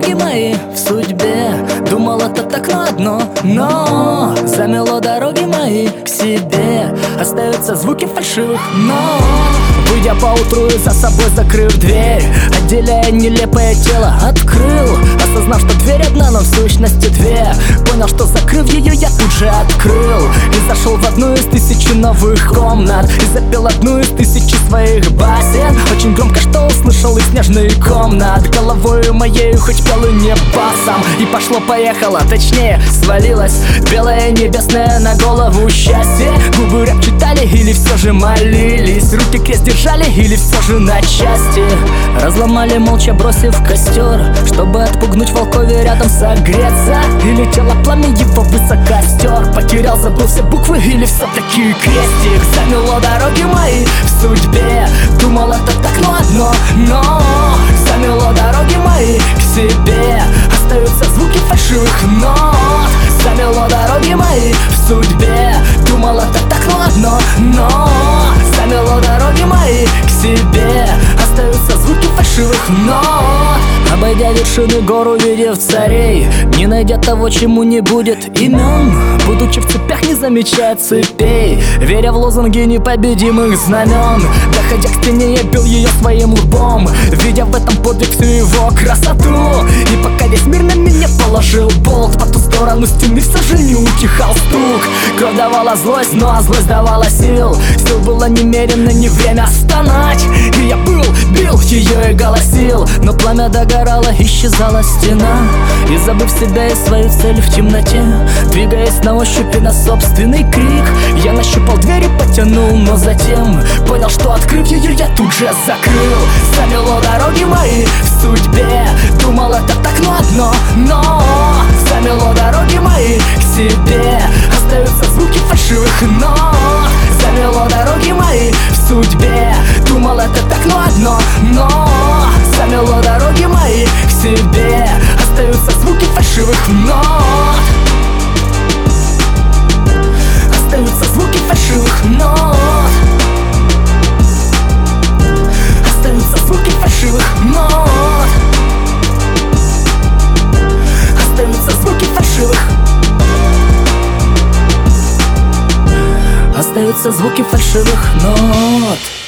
дороги мои в судьбе. Думал, это так на одно, но замело дороги мои к себе. Остаются звуки фальшивых нот. Выйдя поутру и за собой закрыв дверь, отделяя нелепое тело, открыл, осознав, что дверь одна, но в сущности две. Понял, что закрыв ее, я тут же открыл и зашел в одну из тысячи новых комнат и запел одну из тысячи своих басен. Очень громко, что услышал из снежных комнат. Головою моей хоть пел и не басом. И пошло-поехало, точнее свалилось белое небесное на голову счастье. Губы рэп читали или все же молились, руки крест держали или все же на части. Разломали молча, бросив в костер, чтобы отпугнуть волков и рядом согреться. И летело пламя его высоко стер. Потерял, забыл все буквы или все-таки крестик. Замело дороги мои в судьбе. Думал, это так, но одно, но замело дороги мои к себе. Остаются звуки фальшивых нот. Замело дороги мои в судьбе. Думал, это так, но одно, но замело дороги мои к себе. Остаются звуки фальшивых нот. Обойдя вершины гор, увидев царей, не найдя того, чему не будет имен, будучи в цепях, не замечая цепей, веря в лозунги непобедимых знамен. Доходя к стене, я бил ее своим лбом, видя в этом подвиг всю его красоту. И пока весь мир на меня положил болт, по ту сторону стены все же не утихал стук. Кровь давала злость, но злость давала сил. Сил было немерено, не время стонать. И я бил ее и голосил, но пламя догорало, исчезала стена. И забыв себя и свою цель в темноте, двигаясь на ощупь и на собственный крик, я нащупал дверь и потянул, но затем понял, что открыв ее, я тут же закрыл. Замело дороги мои в судьбе. Думал, это так, но одно, но замело дороги мои к себе. Остаются звуки фальшивых нот. Замело дороги мои в судьбе. Думал, это так, но одно, но замело дороги мои к себе. Остаются звуки фальшивых нот. Остаются звуки фальшивых нот. Остаются звуки фальшивых нот. Остаются звуки фальшивых. Остаются звуки фальшивых нот.